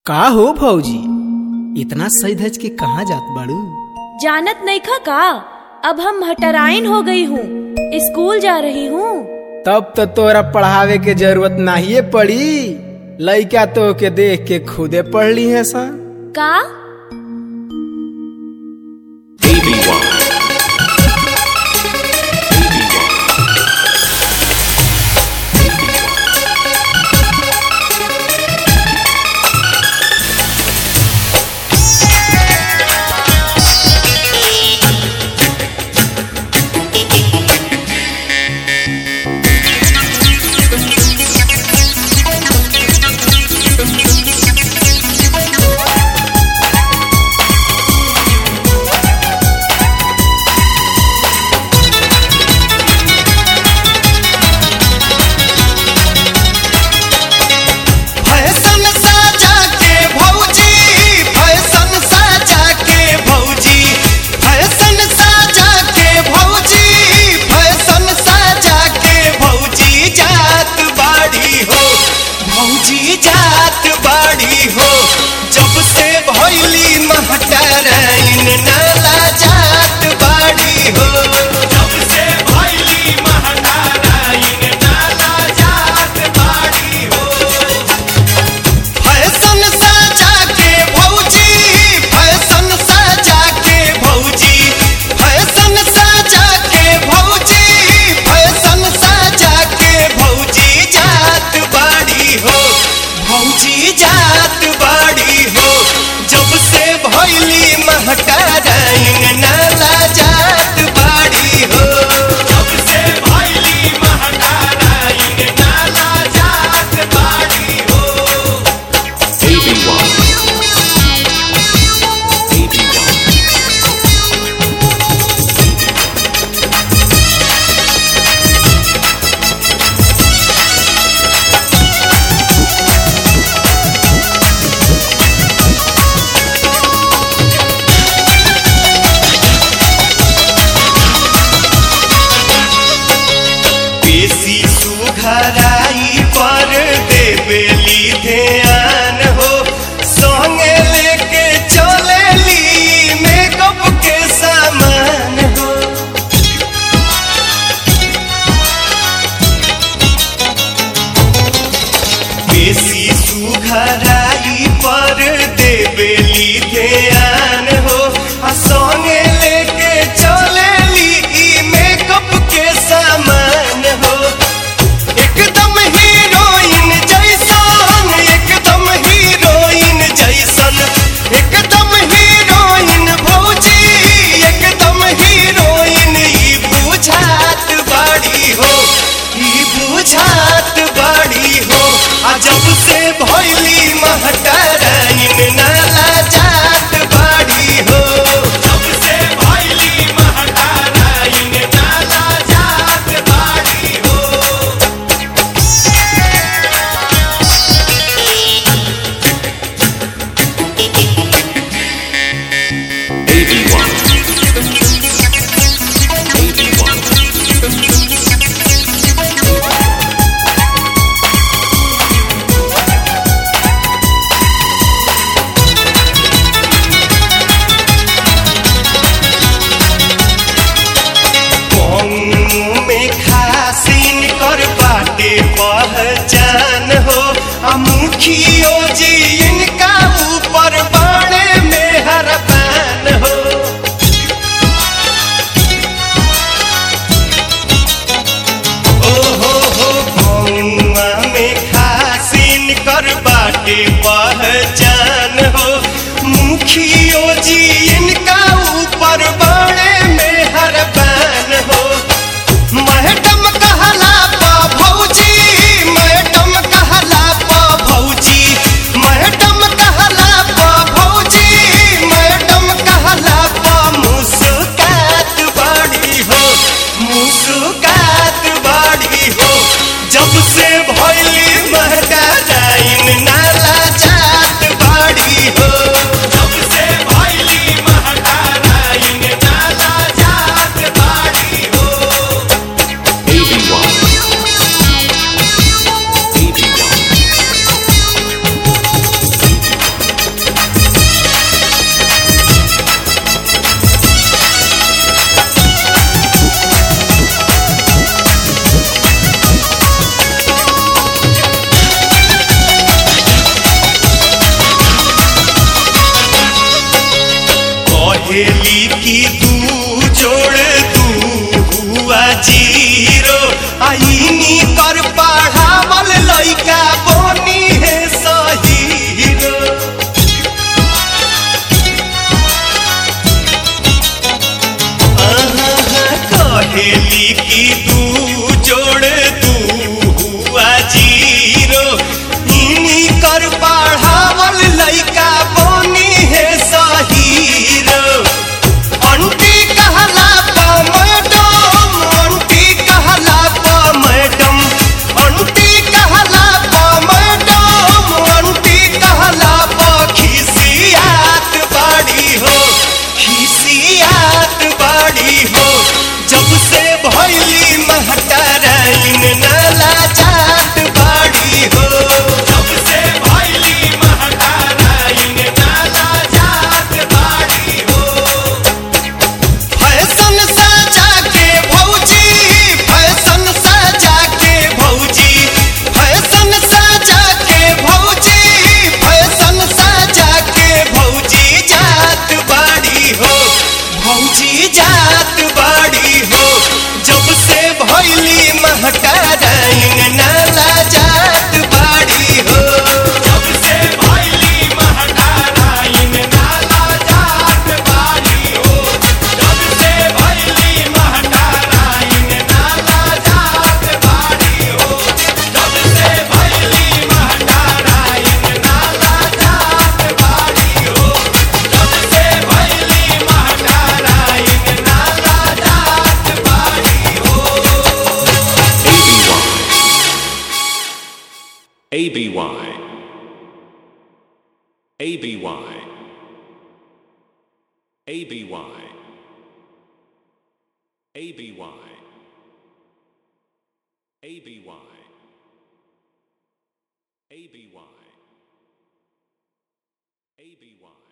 का हो भौजी, इतना सज धज के कहाँ जात बाड़ू? जानत नहीं खा का, अब हम हटराइन हो गई हूँ, स्कूल जा रही हूँ। तब तो तोरा पढ़ावे के जरूरत नहीं पड़ी, लइका तो के देख के खुदे पढ़ ली है सा। का पहचान हो मुखियो जी इनका ऊपर बाणे में हरबान हो। हो गौवा में खासिन कर बाटे पहचान हो, मुखियो जी इनका ऊपर बाणे में हरबान हो। मैडम कहला पा भौजी, मैडम कहला पा भौजी, मैडम कहला पा भौजी, मैडम कहला पा मुस्कात बाड़ी हो, मुस्कात बाड़ी हो। जब से भइली महका जाइन नाला जात बाड़ी हो, जब से भइली कहेली की तू जोड़ तू हुआ जीरो आईनी कर पढ़ावल लइका बनी है सहीरो कहेली की तू जोड़ तू हुआ जीरो इनी कर पढ़ावल लइका बनी है सहीरो अंटी कहला पा मैडम अंटी कहला पा मैडम अंटी कहला पा मैडम अंटी कहला पा खिसियात बाड़ी हो खिसियात बाड़ी हो जब से भैली महटराइन नाला जात बाड़ी हो जब से भैली महटराइन नाला जात बाड़ी हो फैशन सजा के भौजी फैशन सजा के भौजी फैशन सजा के भौजी फैशन सजा के भौजी जात बाड़ी हो भौजी जात बाड़ी हो जब से भैली महटराइन नाला जात बाड़ी हो जब से भैली महटराइन नाला जात बाड़ी हो जब से भैली महटराइन नाला जात बाड़ी हो जब से भैली महटराइन नाला जात बाड़ी हो जब से भैली महटराइन नाला जात बाड़ी हो ABY ABY